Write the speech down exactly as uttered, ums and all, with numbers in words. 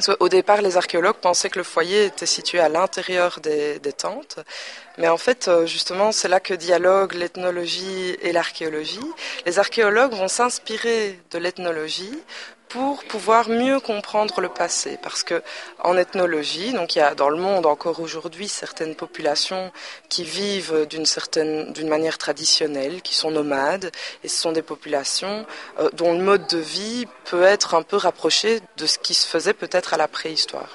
Au départ, les archéologues pensaient que le foyer était situé à l'intérieur des, des tentes, mais en fait, justement, c'est là que dialoguent l'ethnologie et l'archéologie. Les archéologues vont s'inspirer de l'ethnologie pour pouvoir mieux comprendre le passé, parce que en ethnologie, donc il y a dans le monde encore aujourd'hui certaines populations qui vivent d'une certaine, d'une manière traditionnelle, qui sont nomades, et ce sont des populations euh, dont le mode de vie peut être un peu rapproché de ce qui se faisait peut-être à la préhistoire.